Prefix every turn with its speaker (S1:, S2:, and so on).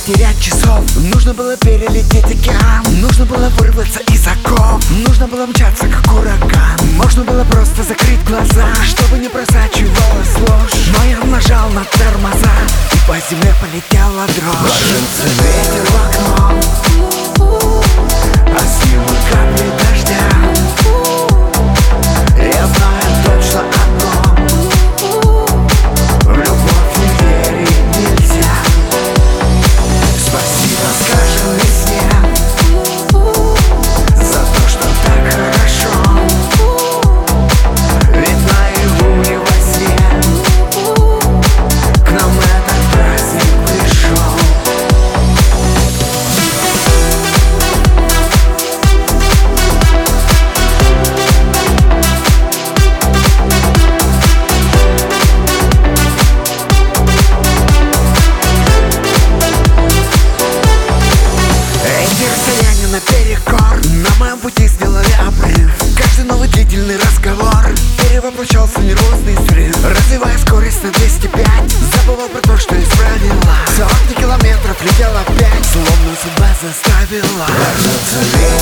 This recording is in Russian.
S1: терять часов. Нужно было перелететь океан, нужно было вырваться из оков, нужно было мчаться как ураган. Можно было просто закрыть глаза, чтобы не просачивалась ложь. Но я нажал на тормоза, и по земле полетела дрожь. Ложится ветер в окно, а с ним и капли дождя. Я знаю точно одно: в любовь не верить нельзя. Спасибо скажем весне за то, что так хорошо. Ведь наяву и во сне к нам этот праздник пришел. Наперекор на моем пути сделали обрыв. Каждый новый длительный разговор перевоплощался в нервозный срыв. Развивая скорость на 205, забывал про то, что исправила. 40 километров летел опять, словно судьба заставила. Ложится